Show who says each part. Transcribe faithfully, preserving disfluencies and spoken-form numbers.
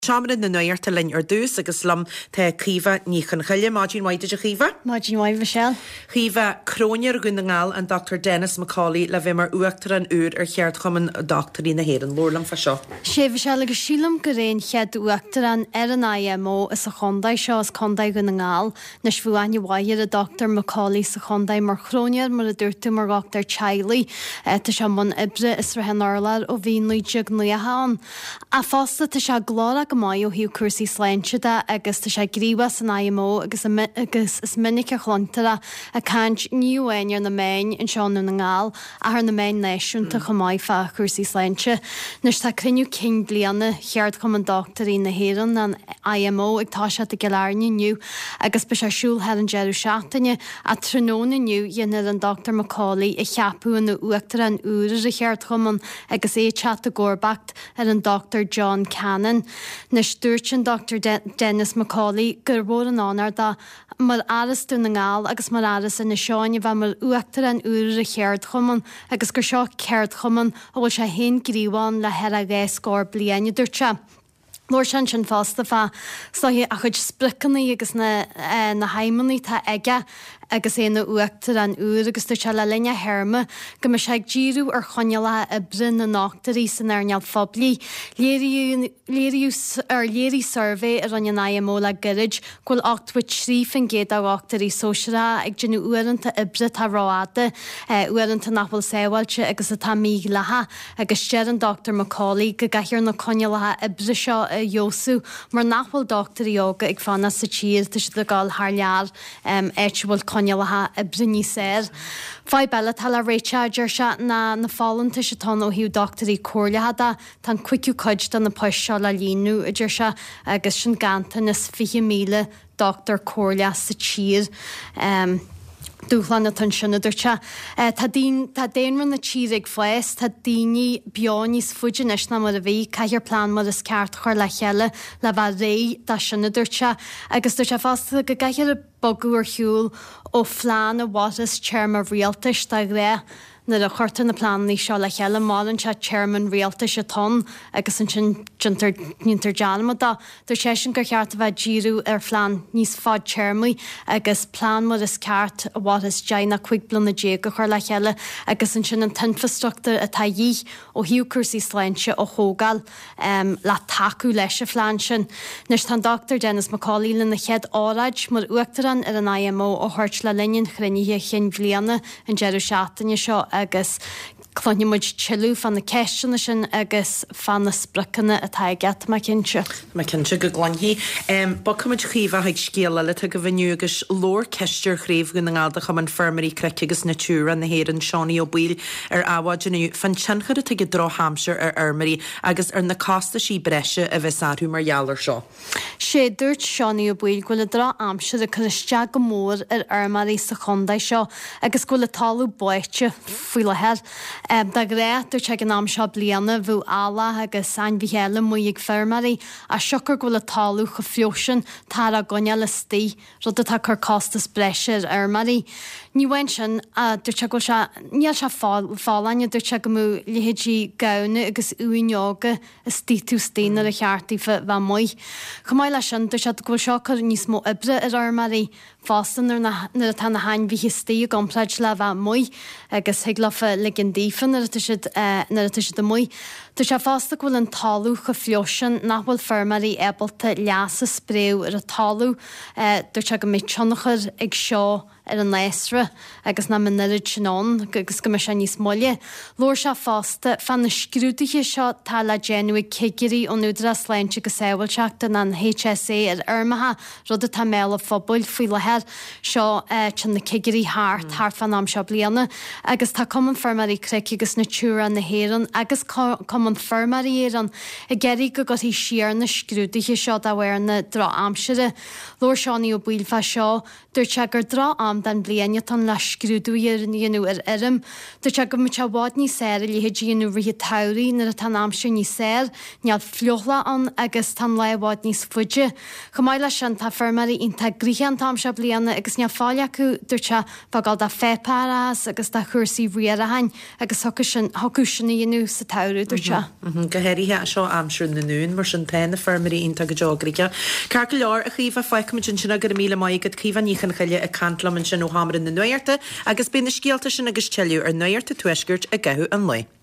Speaker 1: Seamra na nuirta linn ar dús agus lam te Chiva níchan chaile Máidín Waide a Chiva.
Speaker 2: Máidín Waide Michelle.
Speaker 1: Chiva crónear gundangal an Doctor Dennis Macaulay le bhimar uachtar an úr ar cheart chuman doctorí na héan lórlam fa seo.
Speaker 2: Sé Michelle agus sílam go réon chead uachtar an ar an I M O is a chondaid seo as chondaid gundangal nes bhuaine wair a Doctor Macaulay sa chondaid mar crónear mar a dúirtu mar Doctor Chiley tá se man ibre is ra hen orlar ó bhíon luideag nuahan. A fásta tá se glóra go mai ó hiú cuasaí sláinte agus tá sé gríomha san I M O agus agus is minic a chlontara a cant níomhhain ar na main in seán na ngáil a ar na main náisiúnta go mai fa cuasaí sláinte. Nes tá criniú cin bliana cheart chum an doctorí na héan an I M O ag tá se a gelarne nniu agus be se siúl her an jeú seaachtaine a tróna nniu dhéanaar an Doctor Macaulay i cheapú an uachtar an úra a cheart chuman agus é chat a gcóbacht ar an Doctor John Cannon. Nes dúirt Doctor De- Dennis Macaulay gur bhór an ánar da mar aras dú na ngáil agus mar aras in na seáine bheit mar uachtar an úr a cheart chuman agus gur seo ceart chuman ó bhfuil sé hen gríomháin le hear a gé scór bliana dúirte. Lór sin sin fásta fa slahí a chuid spricannaí agus na, uh, na haimanaí tá aige agus é na uachtar an úr agus tú se le linne herme go me se ddíú ar choneala a brin na nachtarí san ar neall fobli. Léiriú ar léirí survey ar an I M O le girid ghfuil ochtfuid trí fan géad a achtarí sóisiara ag dinu uanta ibre tá ráada uanta nachfuil séhailte agus a tá mí letha agus stear an Doctor Macaulay go gahir na chonealathe ibre seo a Jósú mar nachfuil doctorí óga ag fanna sa tír tá si le gáil thar lear éitbhil chonealathe i brinní sér. Fá bella tal a réiteidir se na na fáanta se tá ó hiú doctorí cóirlethe tá cuiiciú cuid don na pois seo le líú idir se agus sin gantan is fi míle Doctor cóirle sa tír. Um, Dúchlan na tan sinna dúirte. Tá déanran na tír ag foies, tá daoine beáníos fuidinis na mar a bhí caiir plán mar is ceart chuir le cheile le bheit ré tá sinna dúirte agus dúirte fásta go gaiir a bogúir hiúil ó phláán a bhhatas chairman rialtas tá ré na a chuirta na plánnaí seo le cheile málan se chairman rialtas a ton agus an sin nítar dealmada. Dúir sé sin gur cheart a bheith díú ar phláán níos fád chairmaí agus plán mar is ceart a bhhatas deanna chuig blina dé go chuir le cheile agus an sin an tinfastruachtar atá dhí ó hiú cuasaí sláinte ó thógáil um, le taú leis a phláán sin. Nes tá Doctor Dennis Macaulay le na chead áraid mar uachtaran ar an I M O ó thuirt le linn chrunnithe chin bbliana an jeú seaachtaine seo agus chluinne muid tiilú fan na ceistena sin agus fan na spriccanna atá get mai cinse.
Speaker 1: Mai cinse go glanhí. Um, ba cumid Chiva haid scéala le go bhiniu agus lór ceistir chréomh gon ngáda chum an fermarí creic agus natúra na héan Seánaí ó Bíl ar áhaidinú fan tinchar a tuige dro Hampshire ar armarí agus ar na cásta sí breise a bheith sarú mar geallar seo.
Speaker 2: Sé dúirt Seánaí ó Bíl go le dro Hampshire a chuiste go mór ar armarí sa chondaid seo agus go le talú buite faoi le head. Um, da gré dúirt se an am seo bliana bhú ála agus san bhíhéile mu ag fermarí a seocar go le talú go fiosin tar a gonne le stí rud a tá chur costas breise ar armarí. Níhain sin a dúirt se go se níl se fálainne dúirt se go mú lehéidí gana agus uineoga is títú stínar a chearttaí bheit mu. Chomáid lei sin dúirt se go seo chu níos mó ibre ar armarí fástan nar a tá na hain bhí histíí gomplaid le bheit mu agus higlafa le gin dífan nar a tuisi do mu. Tá sé fásta bhfuil an talú go fiosin nachhfuil fermarí ebalta leasa spréú ar a talú dúirt se go mé tionachar ag seo ar an léisre agus na minirid sinón agus go me sé níos molle. Lór se fásta fan na scrútaiche seo tá le génuig ceigirí ó núdra sláinte go saohailte an H S A ar armatha rud a tá méla fphobal faoi lehead seo tin na ceigirí háart thar fan am seo bliana agus tá cuman fermarí creic agus na túra na héan agus cuman fermarí éan a geirí go go hí siar na scrútaiche seo a bhhair na dra Hampshire. Lór Seánaí ó Bíl fa seo dúirt se gur dra am den bliana tan le scrúdúir níanú ar irim. Dúirt se go mu te bhád ní séir léhéidíanú rihí tairí nar a tan amsú ní séir neall fleochla an agus tan lebhád níos fuide. Chomáid lei sin tá fermarí inta grichan tam se bliana agus ne fáile acu dúirt se bagáil de fépáras agus de chuirsaí riar a hain agus hocu sin hocu sinna dhéanú sa tairú dúirt se se.
Speaker 1: Gohéirí seo amsú na nún mar sin tainna fermarí ínta go deograige. Car go leor a chiomh feicim sin sinna gur míle maigad cíhan níchan chaile a cantlam sin ó hamar na nuirte agus bína scialta sin agus teú ar nuirte tuisgurt a gathú an lei.